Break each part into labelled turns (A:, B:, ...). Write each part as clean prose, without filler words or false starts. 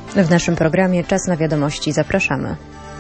A: W naszym programie Czas na wiadomości. Zapraszamy.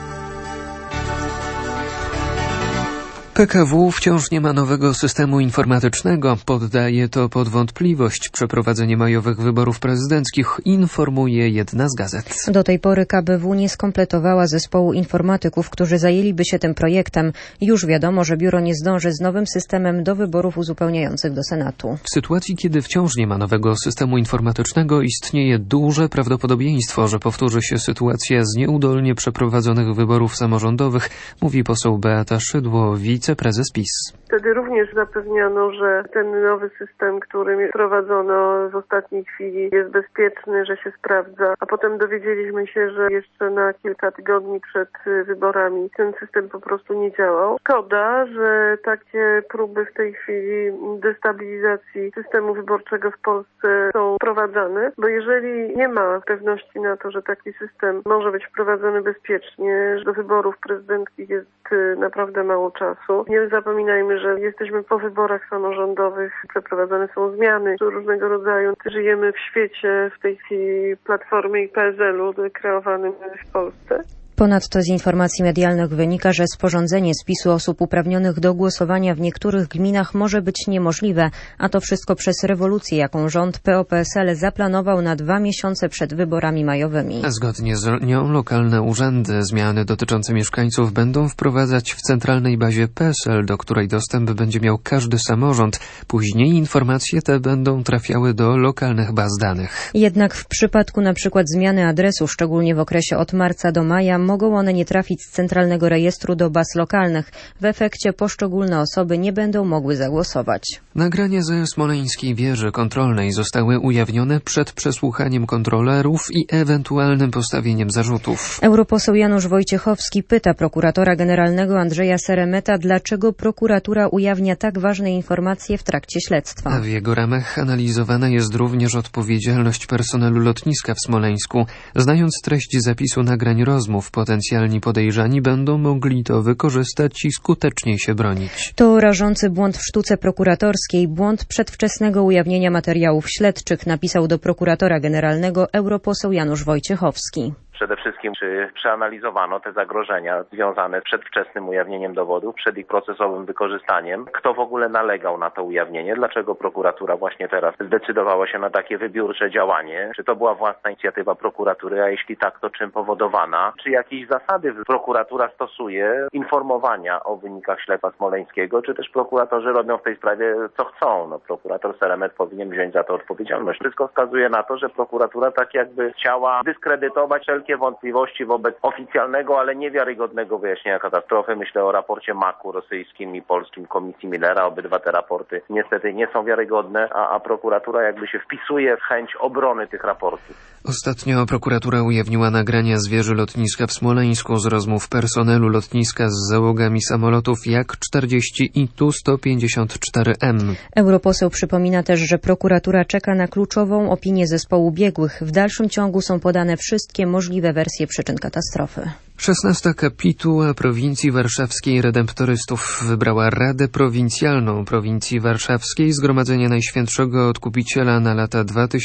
B: PKW wciąż nie ma nowego systemu informatycznego. Poddaje to pod wątpliwość przeprowadzenie majowych wyborów prezydenckich, informuje jedna z gazet.
A: Do tej pory KBW nie skompletowała zespołu informatyków, którzy zajęliby się tym projektem. Już wiadomo, że biuro nie zdąży z nowym systemem do wyborów uzupełniających do Senatu.
B: W sytuacji, kiedy wciąż nie ma nowego systemu informatycznego, istnieje duże prawdopodobieństwo, że powtórzy się sytuacja z nieudolnie przeprowadzonych wyborów samorządowych, mówi poseł Beata Szydło, wiceprezes PiS.
C: Wtedy również zapewniano, że ten nowy system, który wprowadzono w ostatniej chwili, jest bezpieczny, że się sprawdza, a potem dowiedzieliśmy się, że jeszcze na kilka tygodni przed wyborami ten system po prostu nie działał. Szkoda, że takie próby w tej chwili destabilizacji systemu wyborczego w Polsce są prowadzone, bo jeżeli nie ma pewności na to, że taki system może być wprowadzony bezpiecznie, że do wyborów prezydenckich jest naprawdę mało czasu. Nie zapominajmy, że jesteśmy po wyborach samorządowych, przeprowadzane są zmiany różnego rodzaju. Żyjemy w świecie w tej chwili Platformy i PSL-u kreowanym w Polsce.
A: Ponadto z informacji medialnych wynika, że sporządzenie spisu osób uprawnionych do głosowania w niektórych gminach może być niemożliwe, a to wszystko przez rewolucję, jaką rząd PO-PSL zaplanował na 2 miesiące przed wyborami majowymi.
B: Zgodnie z nią lokalne urzędy zmiany dotyczące mieszkańców będą wprowadzać w centralnej bazie PESEL, do której dostęp będzie miał każdy samorząd. Później informacje te będą trafiały do lokalnych baz danych.
A: Jednak w przypadku na przykład zmiany adresu, szczególnie w okresie od marca do maja, mogą one nie trafić z centralnego rejestru do baz lokalnych. W efekcie poszczególne osoby nie będą mogły zagłosować.
B: Nagrania ze smoleńskiej wieży kontrolnej zostały ujawnione przed przesłuchaniem kontrolerów i ewentualnym postawieniem zarzutów.
A: Europoseł Janusz Wojciechowski pyta prokuratora generalnego Andrzeja Seremeta, dlaczego prokuratura ujawnia tak ważne informacje w trakcie śledztwa.
B: A w jego ramach analizowana jest również odpowiedzialność personelu lotniska w Smoleńsku. Znając treść zapisu nagrań rozmów, potencjalni podejrzani będą mogli to wykorzystać i skuteczniej się bronić.
A: To rażący błąd w sztuce prokuratorskiej, błąd przedwczesnego ujawnienia materiałów śledczych, napisał do prokuratora generalnego europoseł Janusz Wojciechowski.
D: Przede wszystkim, czy przeanalizowano te zagrożenia związane z przedwczesnym ujawnieniem dowodów, przed ich procesowym wykorzystaniem? Kto w ogóle nalegał na to ujawnienie? Dlaczego prokuratura właśnie teraz zdecydowała się na takie wybiórcze działanie? Czy to była własna inicjatywa prokuratury, a jeśli tak, to czym powodowana? Czy jakieś zasady prokuratura stosuje informowania o wynikach śledztwa smoleńskiego, czy też prokuratorzy robią w tej sprawie co chcą? No, prokurator Seremet powinien wziąć za to odpowiedzialność. Wszystko wskazuje na to, że prokuratura tak jakby chciała dyskredytować wszelkie wątpliwości wobec oficjalnego, ale niewiarygodnego wyjaśnienia katastrofy. Myślę o raporcie MAK-u rosyjskim i polskim Komisji Millera. Obydwa te raporty niestety nie są wiarygodne, a prokuratura jakby się wpisuje w chęć obrony tych raportów.
B: Ostatnio prokuratura ujawniła nagrania z wieży lotniska w Smoleńsku z rozmów personelu lotniska z załogami samolotów Jak-40 i Tu-154M.
A: Europoseł przypomina też, że prokuratura czeka na kluczową opinię zespołu biegłych. W dalszym ciągu są podane wszystkie możliwe wersje przyczyn katastrofy.
B: 16. kapituła prowincji warszawskiej Redemptorystów wybrała Radę Prowincjalną Prowincji Warszawskiej Zgromadzenia Najświętszego Odkupiciela na lata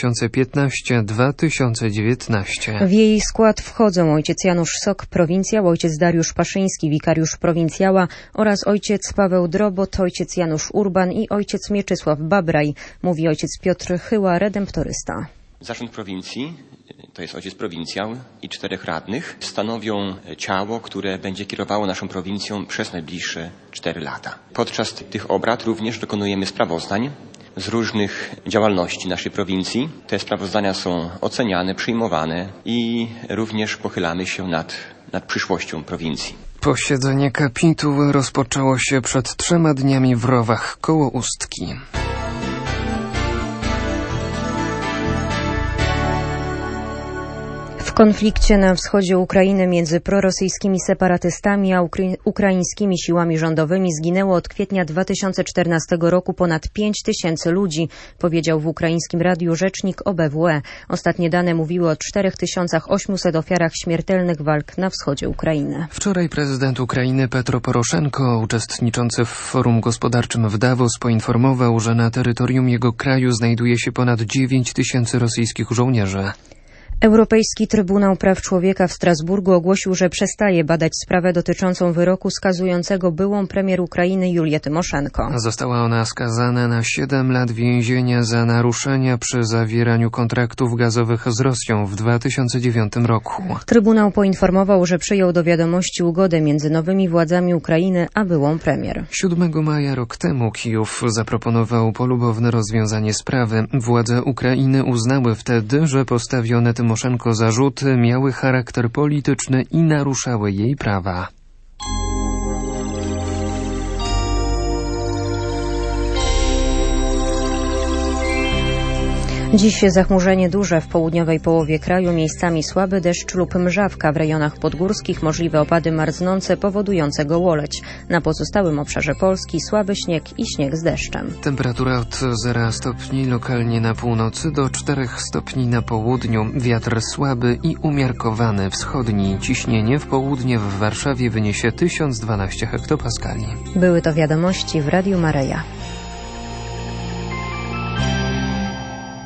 B: 2015-2019.
A: W jej skład wchodzą ojciec Janusz Sok, prowincjał, ojciec Dariusz Paszyński, wikariusz prowincjała oraz ojciec Paweł Drobot, ojciec Janusz Urban i ojciec Mieczysław Babraj, mówi ojciec Piotr Chyła, redemptorysta.
E: Zarząd prowincji, to jest ojciec prowincjał i 4 radnych, stanowią ciało, które będzie kierowało naszą prowincją przez najbliższe 4 lata. Podczas tych obrad również dokonujemy sprawozdań z różnych działalności naszej prowincji. Te sprawozdania są oceniane, przyjmowane i również pochylamy się nad przyszłością prowincji.
B: Posiedzenie kapituły rozpoczęło się przed 3 dniami w Rowach koło Ustki.
A: W konflikcie na wschodzie Ukrainy między prorosyjskimi separatystami a ukraińskimi siłami rządowymi zginęło od kwietnia 2014 roku ponad 5 000 ludzi, powiedział w ukraińskim radiu rzecznik OBWE. Ostatnie dane mówiły o 4800 ofiarach śmiertelnych walk na wschodzie Ukrainy.
B: Wczoraj prezydent Ukrainy Petro Poroszenko, uczestniczący w forum gospodarczym w Davos, poinformował, że na terytorium jego kraju znajduje się ponad 9 000 rosyjskich żołnierzy.
A: Europejski Trybunał Praw Człowieka w Strasburgu ogłosił, że przestaje badać sprawę dotyczącą wyroku skazującego byłą premier Ukrainy Julię Tymoszenko.
B: Została ona skazana na 7 lat więzienia za naruszenia przy zawieraniu kontraktów gazowych z Rosją w 2009 roku.
A: Trybunał poinformował, że przyjął do wiadomości ugodę między nowymi władzami Ukrainy a byłą premier.
B: 7 maja rok temu Kijów zaproponował polubowne rozwiązanie sprawy. Władze Ukrainy uznały wtedy, że postawione Tymoszenko zarzuty miały charakter polityczny i naruszały jej prawa.
A: Dziś zachmurzenie duże w południowej połowie kraju, miejscami słaby deszcz lub mrzawka, w rejonach podgórskich możliwe opady marznące powodujące gołoleć. Na pozostałym obszarze Polski słaby śnieg i śnieg z deszczem.
B: Temperatura od 0 stopni lokalnie na północy do 4 stopni na południu. Wiatr słaby i umiarkowany wschodni. Ciśnienie w południe w Warszawie wyniesie 1012 hektopaskali.
A: Były to wiadomości w Radiu Maryja.